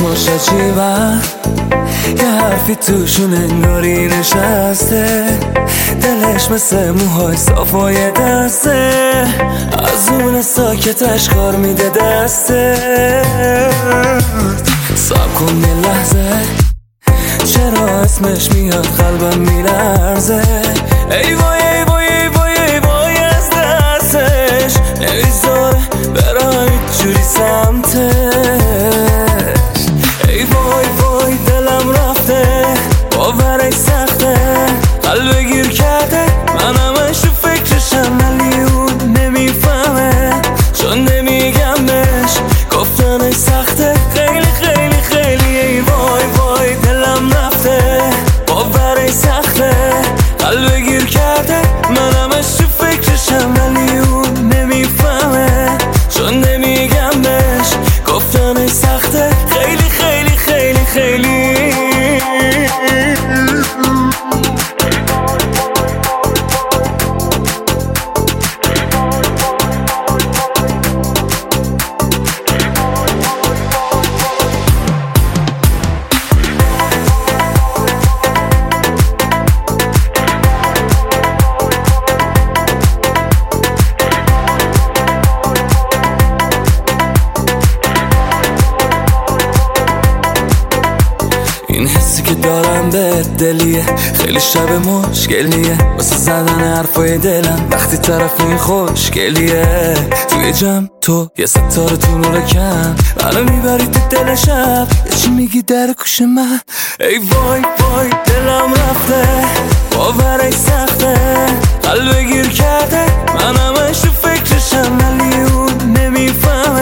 چشماش عجیبن، یه حرفی توشون انگاری نشسته، دلش مثل موهای صافای دسته، از اون ساکتش کار میده دسته. صبر کن یه لحظه، چرا اسمش میاد قلبم میلرزه، ای وای ای وای ای وای ای وای از دستش نمیذاره برای جوری سمتش، ای وای وای دلم رفته باورش سخته، قلب گیر کرده من همش تو فکرشم ولی اون نمیفهمه، چون نمیگم بهش گفتنش سخته، خیلی خیلی خیلی، ای وای وای دلم رفته باورش سخته، قلب گیر کرده من همش تو فکرشم ولی اون نمیفهمه، چون نمیگم بهش گفتنش سخته، خیلی خیلی خیلی خیلی. این حسی که دارم به دلیه، خیلی شب مشکلیه واسه زدن حرفای دلم وقتی طرف این خوشگلیه، توی جمع تو یه ستاره تو نور کم منو میبری تو دل شب، یه چی میگی در گوش من، ای وای وای دلم رفته باورش سخته، قلب گیر کرده من همش تو فکرشم ولی اون نمیفهمه،